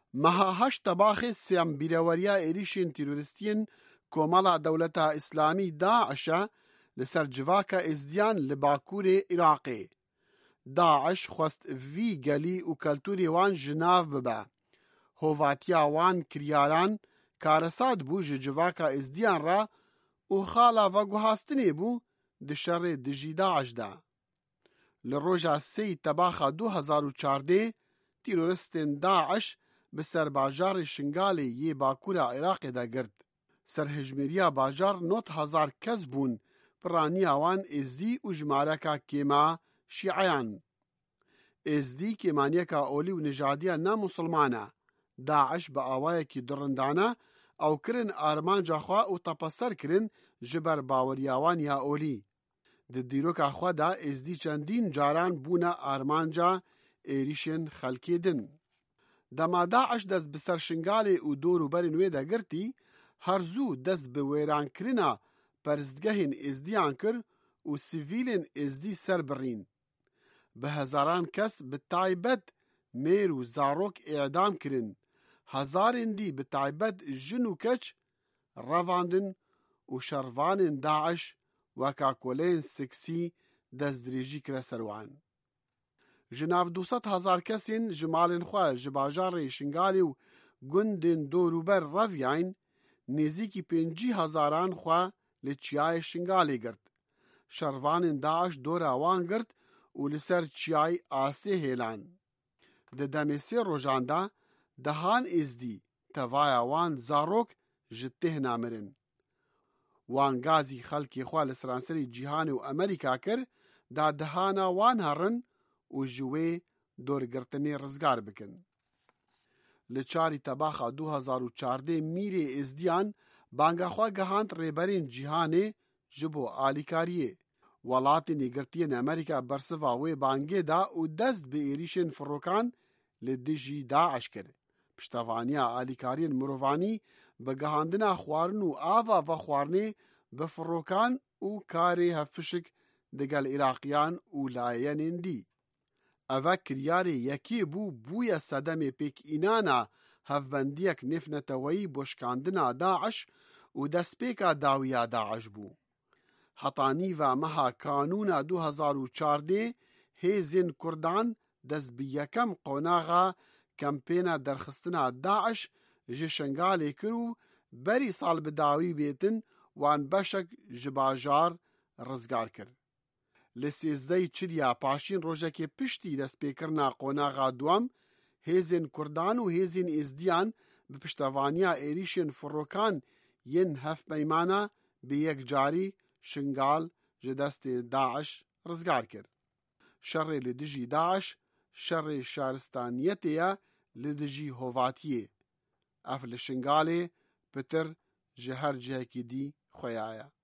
مها هشت باخی سیم بیروریا ایریشین تیروریستین کومالا دولتا اسلامی داعشا لسر جواکا ازدیان لباکور عراقی. داعش خواست وی گلی و کلتوری وان جناف ببا. هواتیا وان کریاران کارساد بو جواکا ازدیان را و خالا و گوهاستنی بو دشر دجی داعش دا. لروجا سی تباخا 2014 تیرورستین داعش بسر باجار شنگالی یه باکورا عراق دا گرد. سرهجمیریا باجار 9000 کس بون پرانی آوان ازدی و جمارکا کیما شیعیان. ازدی کیمانیکا اولی و نژادیا نا مسلمانا. داعش با آوائه کی درندانا او کرن آرمانجا خواه و تپسر کرن جبر باوریاوان یا اولی. د دیروکا خوا دا ازدی چندین جاران بونا آرمانجا ایریشن خلکی دن. دما داعش دست بسر شنگالی و دورو برین وی دا گرتی هر زو دست به ویران کرنا پرستگهین ازدیان کر و سیویلین ازدی سر برین. به هزاران کس به تایبت میر و زاروک اعدام کرن. هزارین دی به تایبت جن و کچ رواندن و شروان داعش وکا کولین سکسی دست دریجی کر سروان. جناف 200,000 کسین جمالین خواه جباجار شنگالی و گندین دوروبر رویاین نزیکی 50,000 خواه لچیای شنگالی گرد. شروان داعش دور آوان گرد و لسر چیای آسه هیلان. ده دمیسی روژانده دهان ازدی توای وان زاروک جته نامرن. وان گازی خلکی خواه لسرانسری جیهان و امریکا کر دا دهانا وان هرن و جوی دورگرتنی رزگار بکن. لچاری تباخا 2014 میری ازدیان بانگا خواه گهاند ریبرین جیهانه جبو آلیکاریه. ولاتی نگرتین امریکا برسواوی بانگه دا و دست به ایریشن فروکان لدجی داعش کرد. پشتوانیا آلیکارین مروفانی بگهاندنا خوارن و آوا و خوارنه بفروکان و کاری هفشک دگل عراقیان و لاین دی. اوه کریاری یکی بویا صدم پیک اینانا هفبندیک نفنتوی بشکاندنا داعش و دست پیکا داویا داعش بو. حطانی و مها کانون 2014 هیزین کردان دست بیکم قوناغا کمپینا درخستنا داعش جشنگالی کرو بری سال بداوی بیتن وان بشک جباجار رزگار کرد. لسیزدهی چریا پاشین روژه که پشتی دست پیکرنا قوناغا دوام هیزین کردان و هیزین ازدیان به پشتوانیا ایریشن فروکان ین هف بیمانا به یک جاری شنگال جدست داعش رزگار کرد. شر لدجی داعش شر شارستانیتیا لدجی هواتیه. افل شنگاله پتر جهر جه کی دی خویایا.